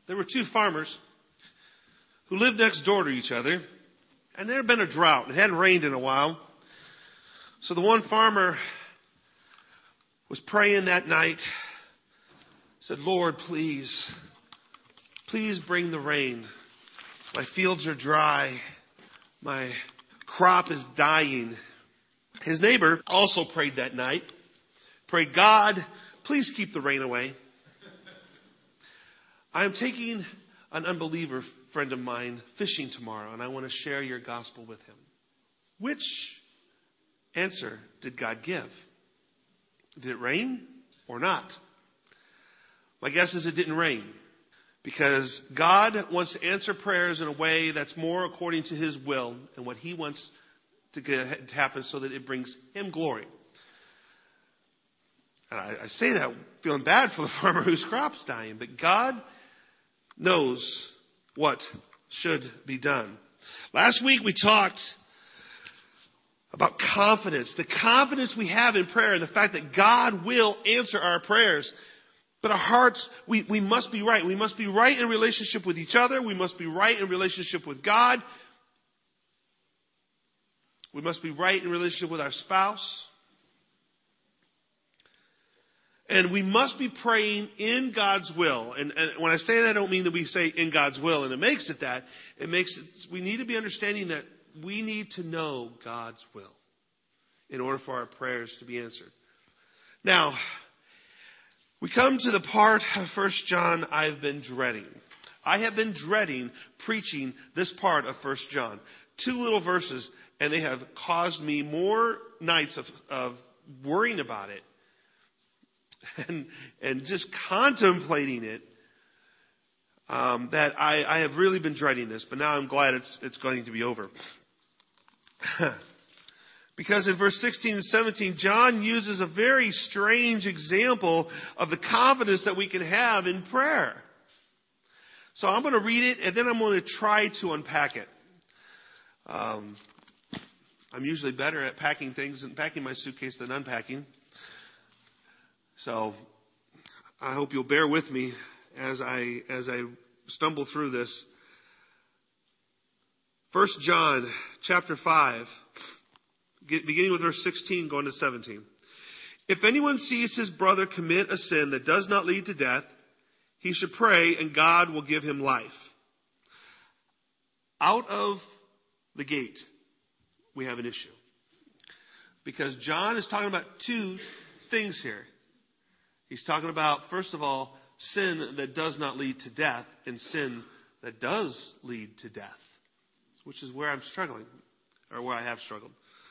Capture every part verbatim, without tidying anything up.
There were two farmers who lived next door to each other, and there had been a drought. It hadn't rained in a while. So the one farmer was praying that night, said, Lord, please, please bring the rain. My fields are dry. My crop is dying. His neighbor also prayed that night. Prayed, God, please keep the rain away. I am taking an unbeliever friend of mine fishing tomorrow, and I want to share your gospel with him. Which answer did God give? Did it rain or not? My guess is it didn't rain, because God wants to answer prayers in a way that's more according to His will and what He wants to get to happen so that it brings Him glory. And I, I say that feeling bad for the farmer whose crop's dying, but God knows what should be done. Last week we talked about confidence, the confidence we have in prayer and the fact that God will answer our prayers. But our hearts, we, we must be right. We must be right in relationship with each other. We must be right in relationship with God. We must be right in relationship with our spouse. And we must be praying in God's will. And, and when I say that, I don't mean that we say in God's will and it makes it that. It makes it, we need to be understanding that we need to know God's will in order for our prayers to be answered. Now, we come to the part of First John I've been dreading. I have been dreading preaching this part of First John. Two little verses, and they have caused me more nights of, of worrying about it and, and just contemplating it, um, that I, I have really been dreading this. But now I'm glad it's, it's going to be over. Because in verse sixteen and seventeen, John uses a very strange example of the confidence that we can have in prayer. So I'm going to read it, and then I'm going to try to unpack it. Um, I'm usually better at packing things and packing my suitcase than unpacking. So I hope you'll bear with me as I as I stumble through this. First John chapter five. Beginning with verse sixteen, going to seventeen. If anyone sees his brother commit a sin that does not lead to death, he should pray and God will give him life. Out of the gate, we have an issue. Because John is talking about two things here. He's talking about, first of all, sin that does not lead to death and sin that does lead to death, which is where I'm struggling, or where I have struggled.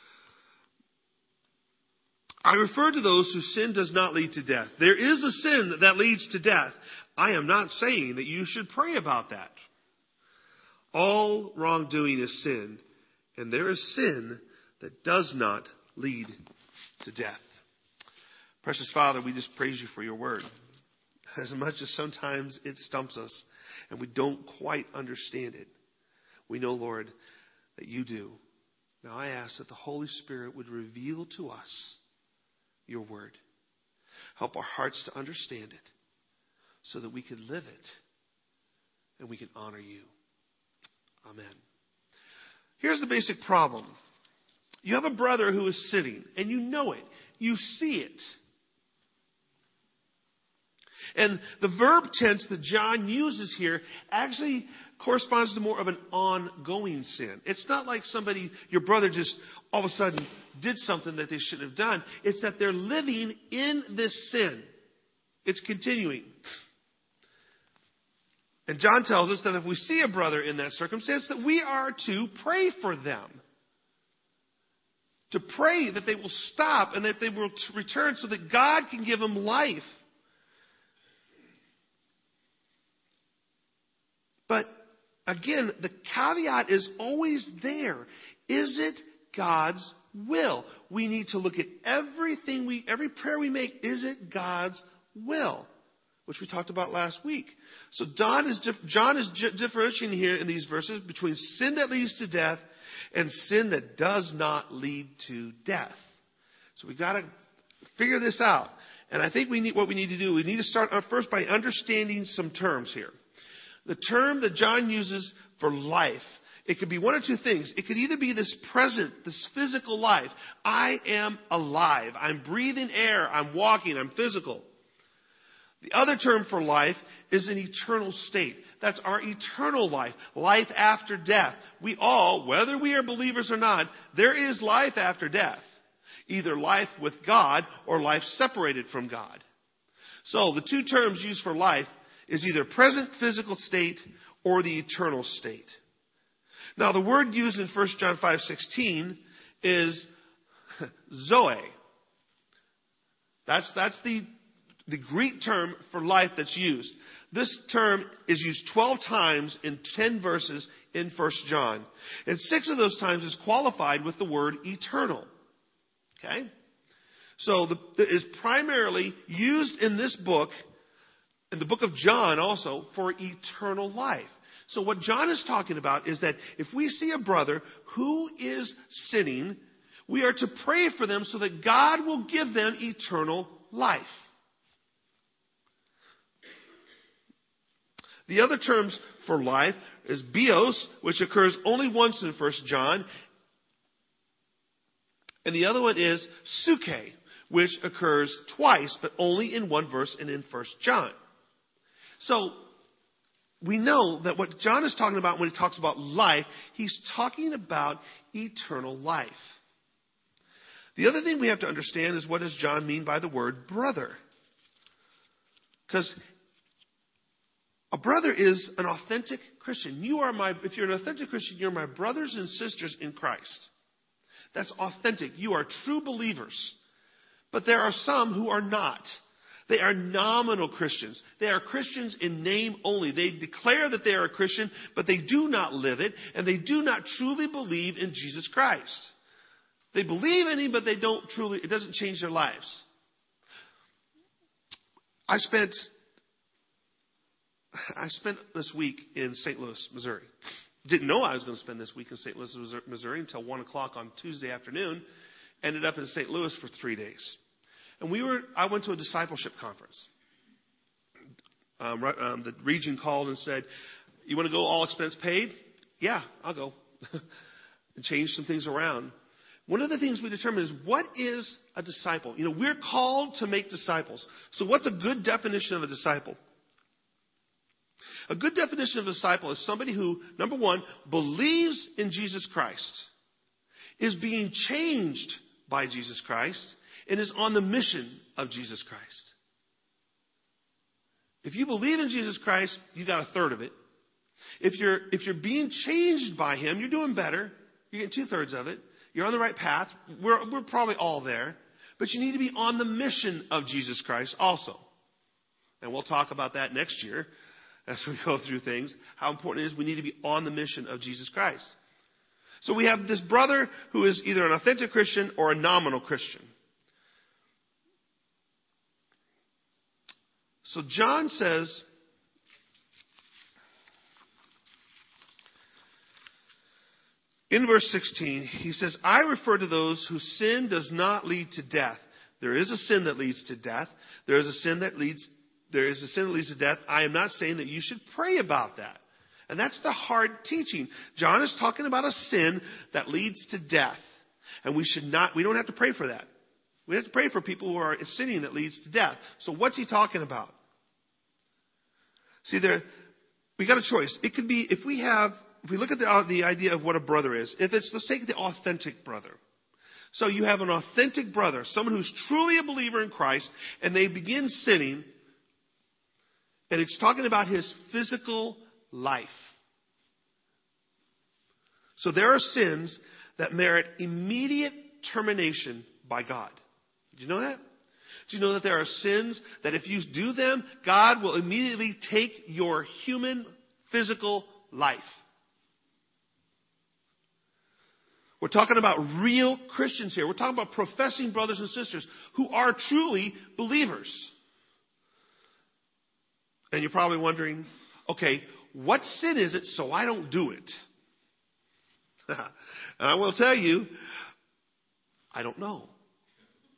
I refer to those whose sin does not lead to death. There is a sin that leads to death. I am not saying that you should pray about that. All wrongdoing is sin, and there is sin that does not lead to death. Precious Father, we just praise you for your word. As much as sometimes it stumps us and we don't quite understand it, we know, Lord, that you do. Now I ask that the Holy Spirit would reveal to us your word. Help our hearts to understand it so that we can live it and we can honor you. Amen. Here's the basic problem. You have a brother who is sitting, and you know it. You see it. And the verb tense that John uses here actually corresponds to more of an ongoing sin. It's not like somebody, your brother just all of a sudden did something that they shouldn't have done. It's that they're living in this sin. It's continuing. And John tells us that if we see a brother in that circumstance, that we are to pray for them. To pray that they will stop and that they will return so that God can give them life. But again, the caveat is always there. Is it God's will? We need to look at everything we, every prayer we make. Is it God's will? Which we talked about last week. So John is, John is differentiating here in these verses between sin that leads to death and sin that does not lead to death. So we've got to figure this out. And I think we need what we need to do. We need to start first by understanding some terms here. The term that John uses for life, it could be one of two things. It could either be this present, this physical life. I am alive. I'm breathing air. I'm walking. I'm physical. The other term for life is an eternal state. That's our eternal life. Life after death. We all, whether we are believers or not, there is life after death. Either life with God or life separated from God. So the two terms used for life is either present physical state or the eternal state. Now the word used in First John five sixteen is zoe. That's, that's the, the Greek term for life that's used. This term is used twelve times in ten verses in First John. And six of those times is qualified with the word eternal. Okay? So the, it is primarily used in this book, in the book of John also, for eternal life. So what John is talking about is that if we see a brother who is sinning, we are to pray for them so that God will give them eternal life. The other terms for life is bios, which occurs only once in First John. And the other one is suke, which occurs twice, but only in one verse and in First John. So we know that what John is talking about when he talks about life, he's talking about eternal life. The other thing we have to understand is, what does John mean by the word brother? Because a brother is an authentic Christian. You are my, if you're an authentic Christian, you're my brothers and sisters in Christ. That's authentic. You are true believers. But there are some who are not. They are nominal Christians. They are Christians in name only. They declare that they are a Christian, but they do not live it, and they do not truly believe in Jesus Christ. They believe in Him, but they don't truly, it doesn't change their lives. I spent, I spent this week in Saint Louis, Missouri. Didn't know I was going to spend this week in Saint Louis, Missouri until one o'clock on Tuesday afternoon. Ended up in Saint Louis for three days. And we were, I went to a discipleship conference. Um, right, um, the region called and said, you want to go all expense paid? Yeah, I'll go. And change some things around. One of the things we determined is, what is a disciple? You know, we're called to make disciples. So what's a good definition of a disciple? A good definition of a disciple is somebody who, number one, believes in Jesus Christ, is being changed by Jesus Christ, and is on the mission of Jesus Christ. If you believe in Jesus Christ, you got a third of it. If you're, if you're being changed by Him, you're doing better. You're getting two-thirds of it. You're on the right path. We're, we're probably all there. But you need to be on the mission of Jesus Christ also. And we'll talk about that next year as we go through things. How important it is we need to be on the mission of Jesus Christ. So we have this brother who is either an authentic Christian or a nominal Christian. So John says, in verse sixteen, he says, I refer to those whose sin does not lead to death. There is a sin that leads to death. There is a sin that leads, there is a sin that leads to death. I am not saying that you should pray about that. And that's the hard teaching. John is talking about a sin that leads to death. And we should not, we don't have to pray for that. We have to pray for people who are sinning that leads to death. So what's he talking about? See, there, we got a choice. It could be, if we have, if we look at the, uh, the idea of what a brother is, if it's, let's take the authentic brother. So you have an authentic brother, someone who's truly a believer in Christ, and they begin sinning, and it's talking about his physical life. So there are sins that merit immediate termination by God. Did you know that? Do you know that there are sins that if you do them, God will immediately take your human, physical life? We're talking about real Christians here. We're talking about professing brothers and sisters who are truly believers. And you're probably wondering, okay, what sin is it so I don't do it? And I will tell you, I don't know.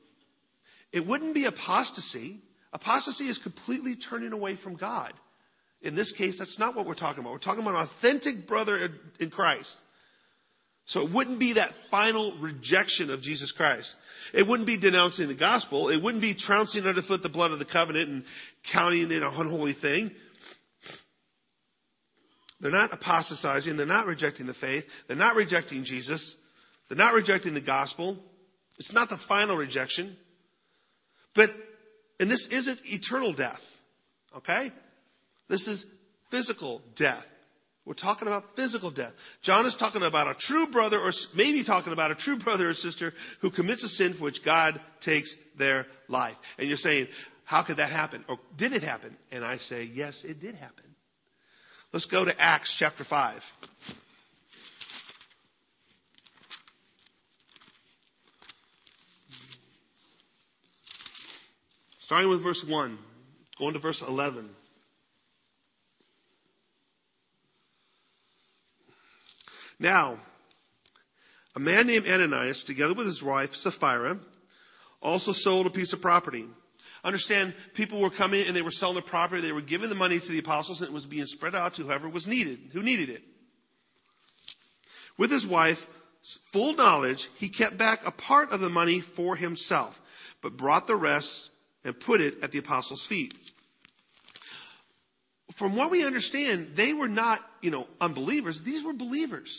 It wouldn't be apostasy. Apostasy is completely turning away from God. In this case, that's not what we're talking about. We're talking about an authentic brother in Christ. So it wouldn't be that final rejection of Jesus Christ. It wouldn't be denouncing the gospel. It wouldn't be trouncing underfoot the blood of the covenant and counting it an unholy thing. They're not apostatizing. They're not rejecting the faith. They're not rejecting Jesus. They're not rejecting the gospel. It's not the final rejection. But, and this isn't eternal death. Okay? This is physical death. We're talking about physical death. John is talking about a true brother, or maybe talking about a true brother or sister who commits a sin for which God takes their life. And you're saying, how could that happen? Or did it happen? And I say, yes, it did happen. Let's go to Acts chapter five. Starting with verse one, going to verse eleven. Now, a man named Ananias, together with his wife Sapphira, also sold a piece of property. Understand, people were coming and they were selling the property. They were giving the money to the apostles, and it was being spread out to whoever was needed, who needed it. With his wife's full knowledge, he kept back a part of the money for himself, but brought the rest and put it at the apostles' feet. From what we understand, they were not, you know, unbelievers. These were believers.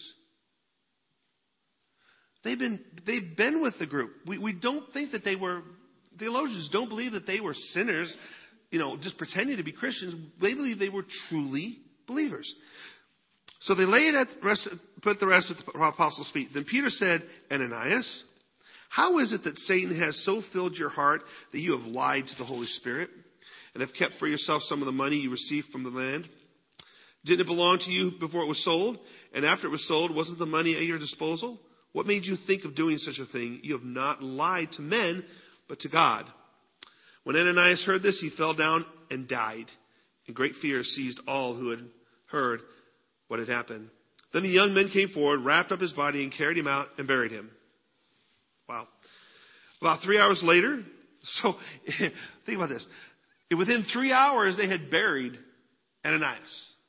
They've been, they've been with the group. We, we don't think that they were, theologians don't believe that they were sinners, you know, just pretending to be Christians. They believe they were truly believers. So they laid at rest, put the rest at the apostles' feet. Then Peter said, Ananias, how is it that Satan has so filled your heart that you have lied to the Holy Spirit and have kept for yourself some of the money you received from the land? Didn't it belong to you before it was sold? And after it was sold, wasn't the money at your disposal? What made you think of doing such a thing? You have not lied to men, but to God. When Ananias heard this, he fell down and died. And great fear seized all who had heard what had happened. Then the young men came forward, wrapped up his body, and carried him out and buried him. Wow. About three hours later, so think about this. Within three hours, they had buried Ananias.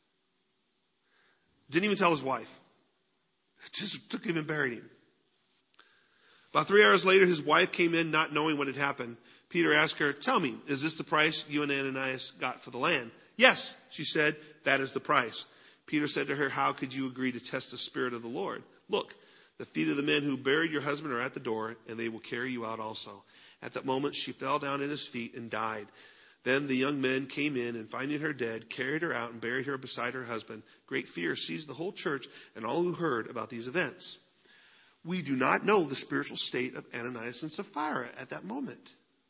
Didn't even tell his wife. Just took him and buried him. About three hours later, his wife came in not knowing what had happened. Peter asked her, tell me, is this the price you and Ananias got for the land? Yes, she said, that is the price. Peter said to her, how could you agree to test the Spirit of the Lord? Look, the feet of the men who buried your husband are at the door, and they will carry you out also. At that moment, she fell down at his feet and died. Then the young men came in, and finding her dead, carried her out and buried her beside her husband. Great fear seized the whole church and all who heard about these events. We do not know the spiritual state of Ananias and Sapphira at that moment.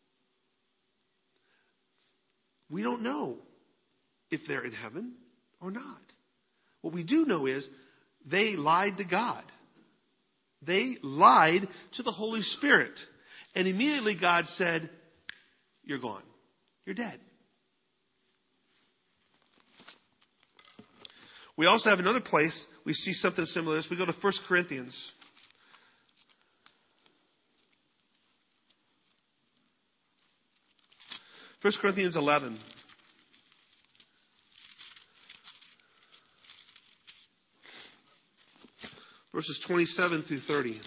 We don't know if they're in heaven or not. What we do know is they lied to God. They lied to the Holy Spirit. And immediately God said, you're gone. You're dead. We also have another place we see something similar to this. We go to First Corinthians. First Corinthians eleven. Verses twenty-seven through thirty.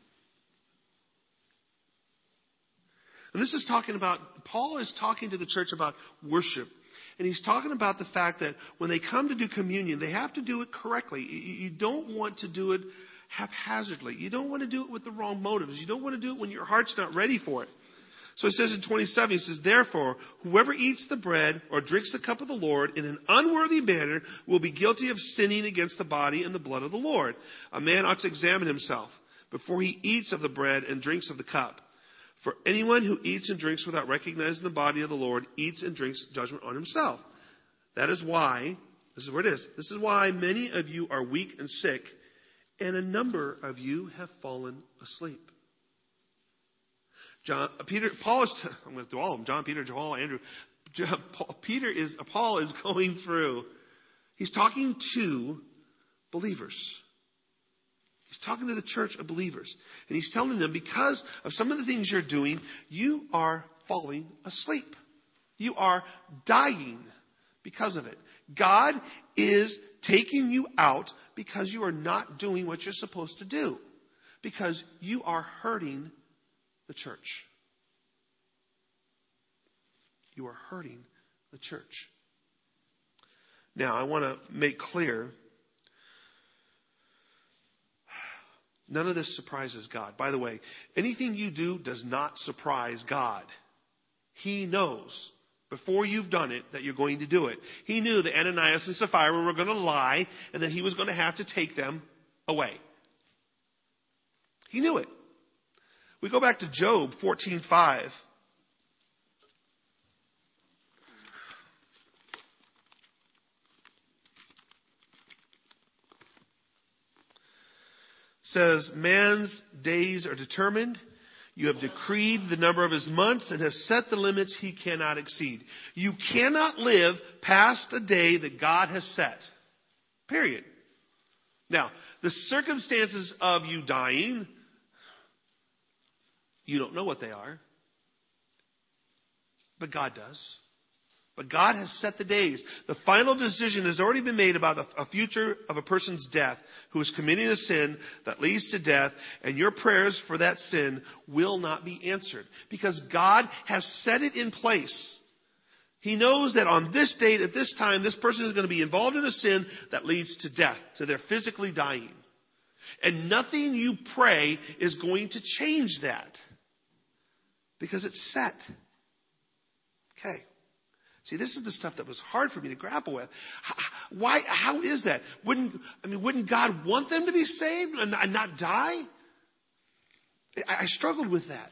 And this is talking about, Paul is talking to the church about worship. And he's talking about the fact that when they come to do communion, they have to do it correctly. You don't want to do it haphazardly. You don't want to do it with the wrong motives. You don't want to do it when your heart's not ready for it. So he says in twenty-seven, he says, therefore, whoever eats the bread or drinks the cup of the Lord in an unworthy manner will be guilty of sinning against the body and the blood of the Lord. A man ought to examine himself before he eats of the bread and drinks of the cup. For anyone who eats and drinks without recognizing the body of the Lord eats and drinks judgment on himself. That is why, this is where it is, this is why many of you are weak and sick, and a number of you have fallen asleep. John, Peter, Paul is, I'm going to do all of them, John, Peter, Joel, Andrew. John, Paul, Peter is, Paul is going through, he's talking to believers. He's talking to the church of believers. And he's telling them, because of some of the things you're doing, you are falling asleep. You are dying because of it. God is taking you out because you are not doing what you're supposed to do. Because you are hurting the church. You are hurting the church. Now, I want to make clear, none of this surprises God. By the way, anything you do does not surprise God. He knows before you've done it that you're going to do it. He knew that Ananias and Sapphira were going to lie and that he was going to have to take them away. He knew it. We go back to Job fourteen five. Says, man's days are determined. You have decreed the number of his months and have set the limits he cannot exceed. You cannot live past a day that God has set. Period. Now, the circumstances of you dying, you don't know what they are. But God does. But God has set the days. The final decision has already been made about a future of a person's death who is committing a sin that leads to death, and your prayers for that sin will not be answered because God has set it in place. He knows that on this date, at this time, this person is going to be involved in a sin that leads to death, to their physically dying. And nothing you pray is going to change that because it's set. Okay. See, this is the stuff that was hard for me to grapple with. Why? How is that? Wouldn't I mean? Wouldn't God want them to be saved and not die? I struggled with that.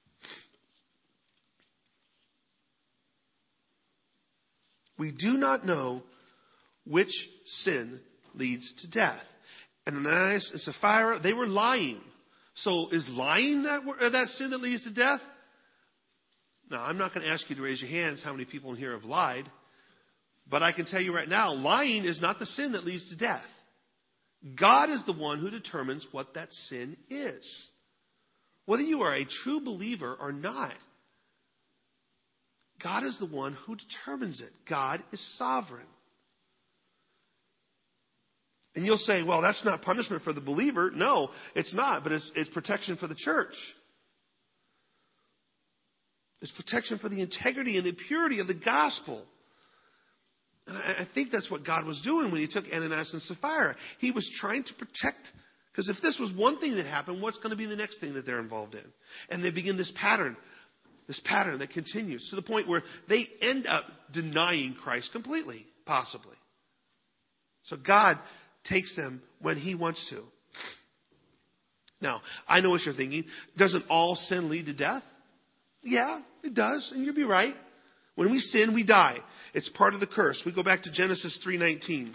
We do not know which sin leads to death. And Ananias and Sapphira, they were lying. So is lying that that sin that leads to death? Now, I'm not going to ask you to raise your hands how many people in here have lied. But I can tell you right now, lying is not the sin that leads to death. God is the one who determines what that sin is. Whether you are a true believer or not, God is the one who determines it. God is sovereign. And you'll say, well, that's not punishment for the believer. No, it's not, but it's, it's protection for the church. It's protection for the integrity and the purity of the gospel. And I, I think that's what God was doing when he took Ananias and Sapphira. He was trying to protect, because if this was one thing that happened, what's going to be the next thing that they're involved in? And they begin this pattern, this pattern that continues to the point where they end up denying Christ completely, possibly. So God takes them when he wants to. Now, I know what you're thinking. Doesn't all sin lead to death? Yeah, it does, and you'll be right. When we sin, we die. It's part of the curse. We go back to Genesis three nineteen.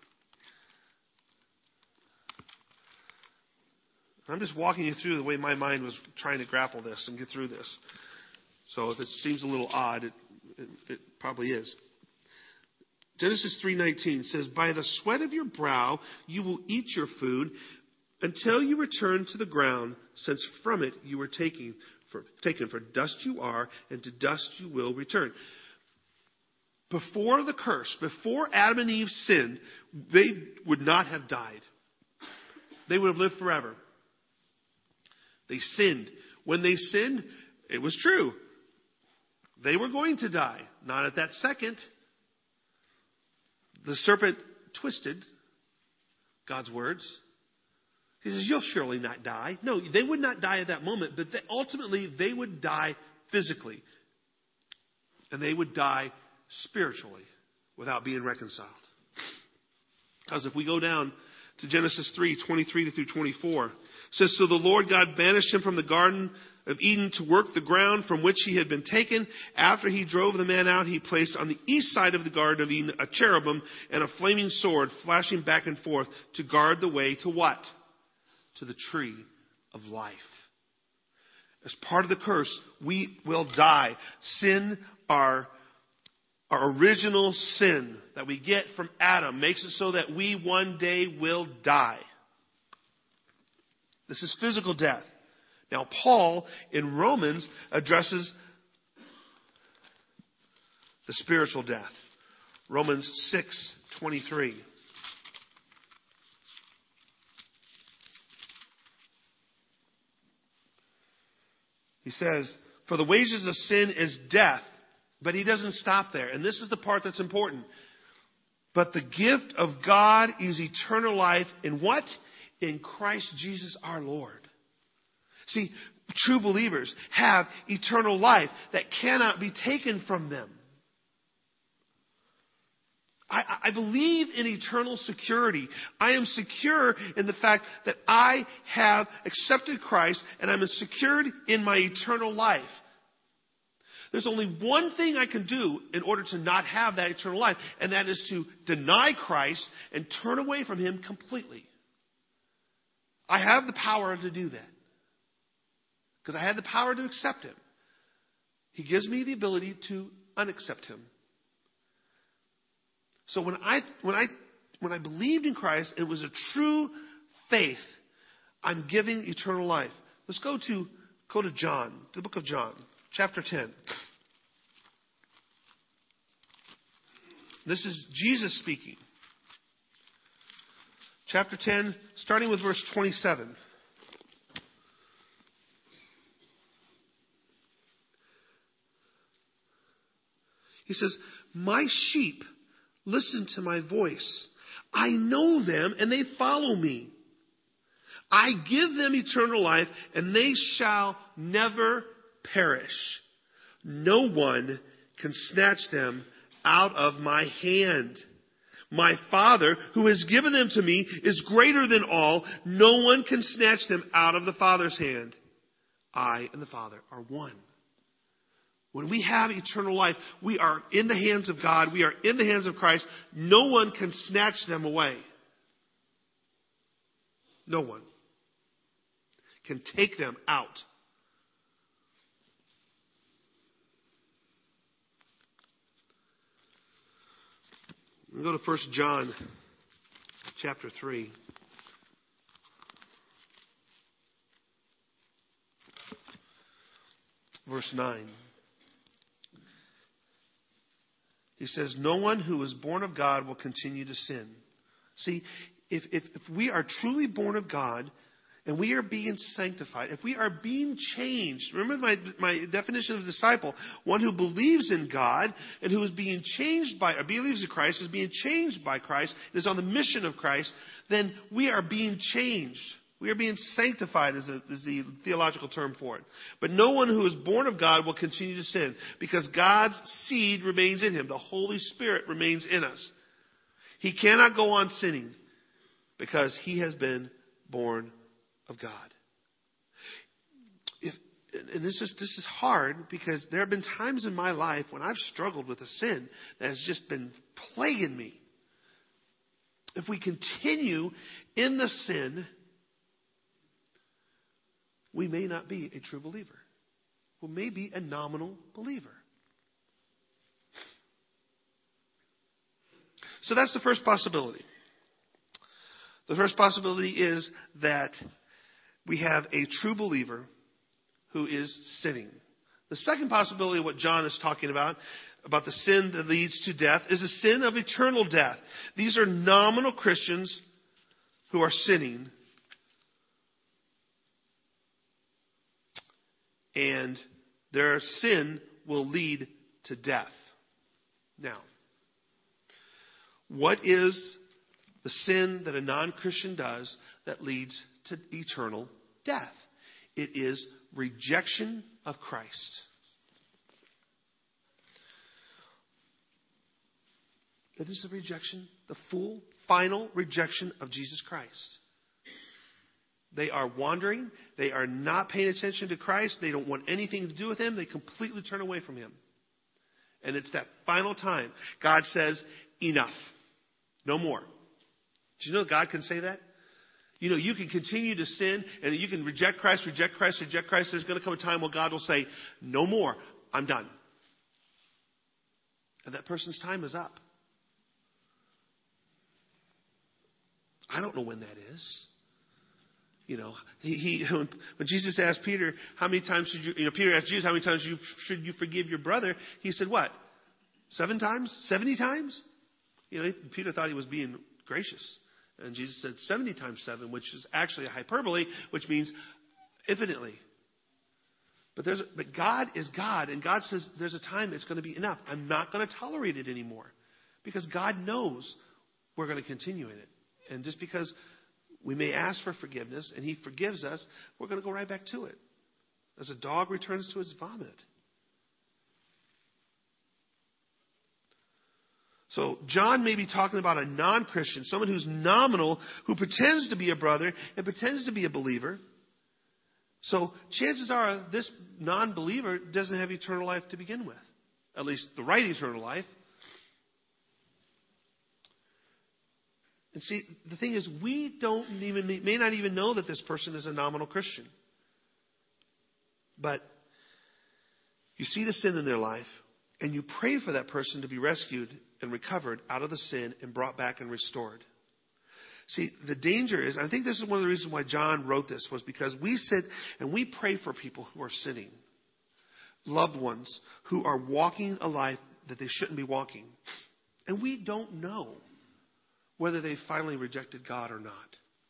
I'm just walking you through the way my mind was trying to grapple this and get through this. So if it seems a little odd, it, it, it probably is. Genesis three nineteen says, by the sweat of your brow you will eat your food until you return to the ground, since from it you were taken. For, taken for dust you are, and to dust you will return. Before the curse, before Adam and Eve sinned, they would not have died. They would have lived forever. They sinned. When they sinned, it was true. They were going to die. Not at that second. The serpent twisted God's words. He says, you'll surely not die. No, they would not die at that moment, but they, ultimately they would die physically. And they would die spiritually without being reconciled. Because if we go down to Genesis three, twenty-three through twenty-four, it says, so the Lord God banished him from the garden of Eden to work the ground from which he had been taken. After he drove the man out, he placed on the east side of the garden of Eden a cherubim and a flaming sword flashing back and forth to guard the way to what? To the tree of life. As part of the curse, we will die. Sin, our, our original sin that we get from Adam, makes it so that we one day will die. This is physical death. Now, Paul in Romans addresses the spiritual death. Romans six twenty-three. He says, for the wages of sin is death. But he doesn't stop there. And this is the part that's important. But the gift of God is eternal life in what? In Christ Jesus our Lord. See, true believers have eternal life that cannot be taken from them. I, I believe in eternal security. I am secure in the fact that I have accepted Christ and I'm secured in my eternal life. There's only one thing I can do in order to not have that eternal life, and that is to deny Christ and turn away from Him completely. I have the power to do that because I had the power to accept Him. He gives me the ability to unaccept Him. So when I when I when I believed in Christ, it was a true faith. I'm giving eternal life. Let's go to go to John, the book of John, chapter ten. This is Jesus speaking. Chapter ten, starting with verse twenty-seven. He says, my sheep listen to my voice. I know them and they follow me. I give them eternal life and they shall never perish. No one can snatch them out of my hand. My Father, who has given them to me, is greater than all. No one can snatch them out of the Father's hand. I and the Father are one. When we have eternal life, we are in the hands of God. We are in the hands of Christ. No one can snatch them away. No one can take them out. We go to First John chapter three. Verse nine. He says, no one who is born of God will continue to sin. See, if, if, if we are truly born of God and we are being sanctified, if we are being changed, remember my, my definition of disciple, one who believes in God and who is being changed by, or believes in Christ, is being changed by Christ, is on the mission of Christ, then we are being changed. We are being sanctified is, a, is the theological term for it. But no one who is born of God will continue to sin because God's seed remains in him. The Holy Spirit remains in us. He cannot go on sinning because he has been born of God. If, and this is, this is hard because there have been times in my life when I've struggled with a sin that has just been plaguing me. If we continue in the sin, we may not be a true believer. We may be a nominal believer. So that's the first possibility. The first possibility is that we have a true believer who is sinning. The second possibility, what John is talking about, about the sin that leads to death, is a sin of eternal death. These are nominal Christians who are sinning. And their sin will lead to death. Now, what is the sin that a non-Christian does that leads to eternal death? It is rejection of Christ. It is a rejection, the full, final rejection of Jesus Christ. They are wandering. They are not paying attention to Christ. They don't want anything to do with Him. They completely turn away from Him. And it's that final time. God says, enough. No more. Did you know God can say that? You know, you can continue to sin and you can reject Christ, reject Christ, reject Christ. There's going to come a time when God will say, no more. I'm done. And that person's time is up. I don't know when that is. You know, he, he when Jesus asked Peter, how many times should you, you know, Peter asked Jesus, how many times you, should you forgive your brother? He said, what? Seven times? Seventy times? You know, Peter thought he was being gracious. And Jesus said seventy times seven, which is actually a hyperbole, which means infinitely. But there's, but God is God, and God says there's a time it's going to be enough. I'm not going to tolerate it anymore, because God knows we're going to continue in it. And just because we may ask for forgiveness and He forgives us, we're going to go right back to it, as a dog returns to its vomit. So John may be talking about a non-Christian, someone who's nominal, who pretends to be a brother and pretends to be a believer. So chances are this non-believer doesn't have eternal life to begin with. At least the right eternal life. And see, the thing is, we don't even may not even know that this person is a nominal Christian. But you see the sin in their life, and you pray for that person to be rescued and recovered out of the sin and brought back and restored. See, the danger is, I think this is one of the reasons why John wrote this, was because we sit and we pray for people who are sinning. Loved ones who are walking a life that they shouldn't be walking. And we don't know whether they finally rejected God or not.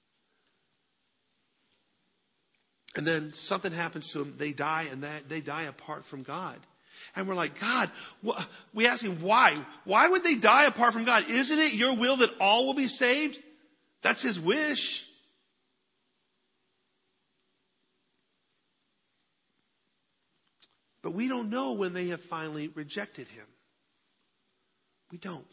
And then something happens to them, they die, and that they die apart from God. And we're like, God, wh-? we ask Him, why? Why would they die apart from God? Isn't it your will that all will be saved? That's His wish. But we don't know when they have finally rejected Him. We don't.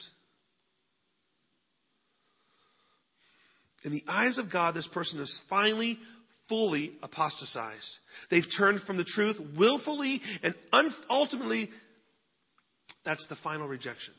In the eyes of God, this person is finally, fully apostatized. They've turned from the truth willfully, and un- ultimately, that's the final rejection.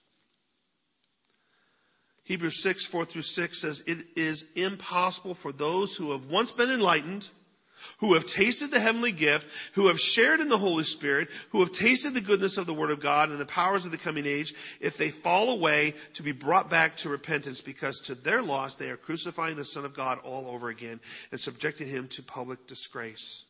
Hebrews six, four through six says, it is impossible for those who have once been enlightened, who have tasted the heavenly gift, who have shared in the Holy Spirit, who have tasted the goodness of the Word of God and the powers of the coming age, if they fall away, to be brought back to repentance, because to their loss they are crucifying the Son of God all over again and subjecting Him to public disgrace.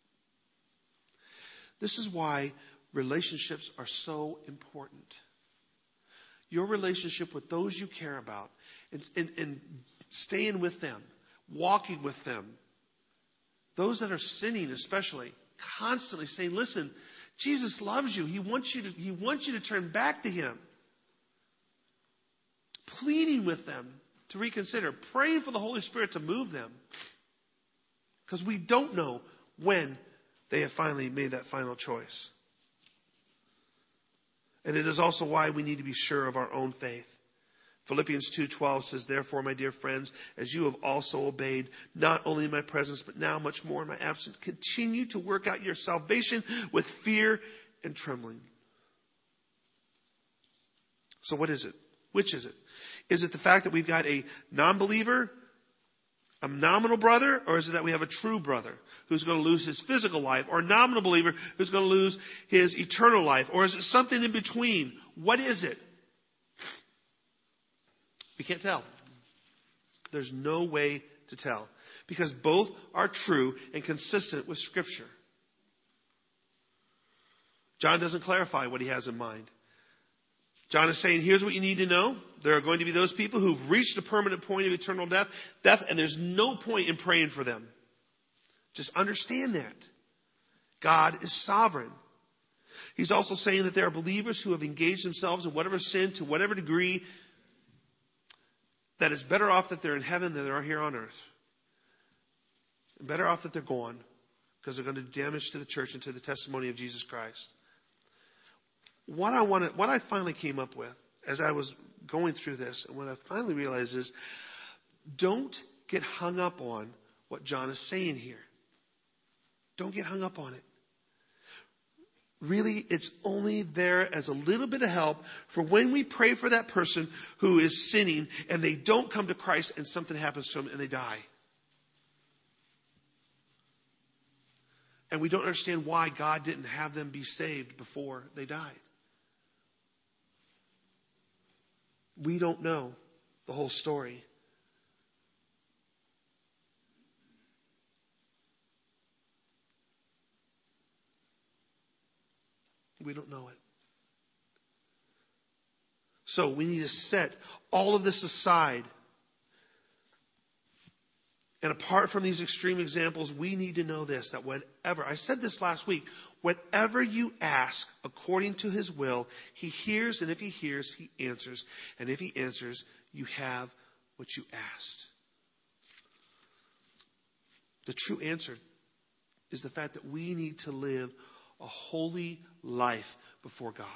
This is why relationships are so important. Your relationship with those you care about, and, and, and staying with them, walking with them. Those that are sinning especially, constantly saying, listen, Jesus loves you. He wants you to, he wants you to turn back to Him. Pleading with them to reconsider. Praying for the Holy Spirit to move them. Because we don't know when they have finally made that final choice. And it is also why we need to be sure of our own faith. Philippians two twelve says, therefore, my dear friends, as you have also obeyed, not only in my presence, but now much more in my absence, continue to work out your salvation with fear and trembling. So what is it? Which is it? Is it the fact that we've got a non-believer, a nominal brother, or is it that we have a true brother who's going to lose his physical life, or a nominal believer who's going to lose his eternal life? Or is it something in between? What is it? We can't tell. There's no way to tell, because both are true and consistent with Scripture. John doesn't clarify what he has in mind. John is saying, here's what you need to know. There are going to be those people who've reached a permanent point of eternal death, death, and there's no point in praying for them. Just understand that. God is sovereign. He's also saying that there are believers who have engaged themselves in whatever sin to whatever degree, that it's better off that they're in heaven than they are here on earth. And better off that they're gone, because they're going to do damage to the church and to the testimony of Jesus Christ. What I wanted, what I finally came up with as I was going through this, and what I finally realized is, don't get hung up on what John is saying here. Don't get hung up on it. Really, it's only there as a little bit of help for when we pray for that person who is sinning and they don't come to Christ and something happens to them and they die. And we don't understand why God didn't have them be saved before they died. We don't know the whole story. We don't know it. So we need to set all of this aside. And apart from these extreme examples, we need to know this, that whatever, I said this last week, whatever you ask according to his will, he hears, and if he hears, he answers. And if he answers, you have what you asked. The true answer is the fact that we need to live a holy life before God.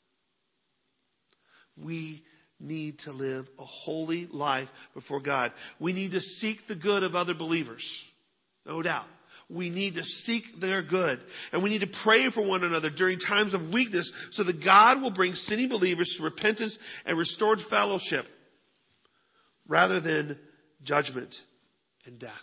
We need to live a holy life before God. We need to seek the good of other believers. No doubt. We need to seek their good. And we need to pray for one another during times of weakness so that God will bring sinning believers to repentance and restored fellowship rather than judgment and death.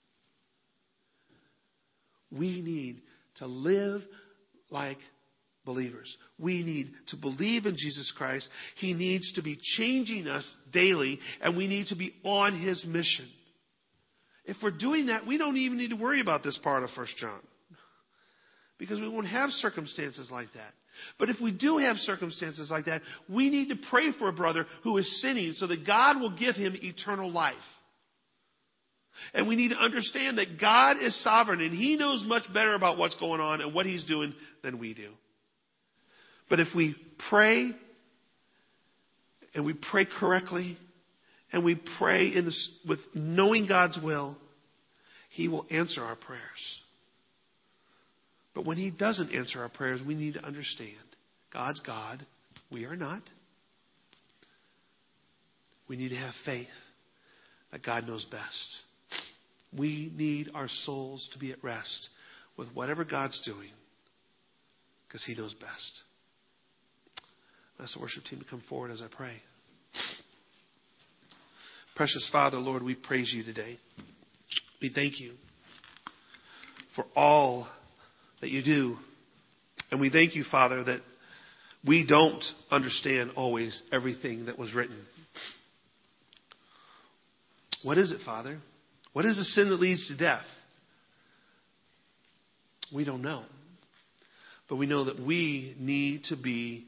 We need to live like believers. We need to believe in Jesus Christ. He needs to be changing us daily, and we need to be on his mission. If we're doing that, we don't even need to worry about this part of First John, because we won't have circumstances like that. But if we do have circumstances like that, we need to pray for a brother who is sinning so that God will give him eternal life. And we need to understand that God is sovereign and he knows much better about what's going on and what he's doing than we do. But if we pray, and we pray correctly, and we pray in this, with knowing God's will, he will answer our prayers. But when he doesn't answer our prayers, we need to understand God's God. We are not. We need to have faith that God knows best. We need our souls to be at rest with whatever God's doing, because he knows best. Ask the worship team to come forward as I pray. Precious Father, Lord, we praise you today. We thank you for all that you do. And we thank you, Father, that we don't understand always everything that was written. What is it, Father? What is the sin that leads to death? We don't know. But we know that we need to be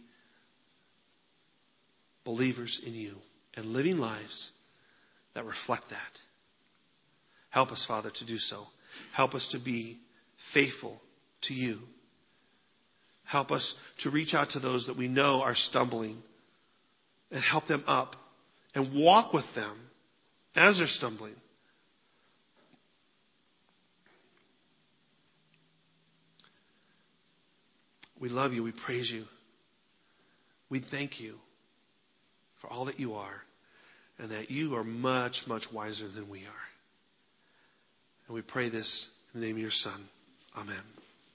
believers in you and living lives that reflect that. Help us, Father, to do so. Help us to be faithful to you. Help us to reach out to those that we know are stumbling and help them up and walk with them as they're stumbling. We love you. We praise you. We thank you for all that you are, and that you are much, much wiser than we are. And we pray this in the name of your Son. Amen.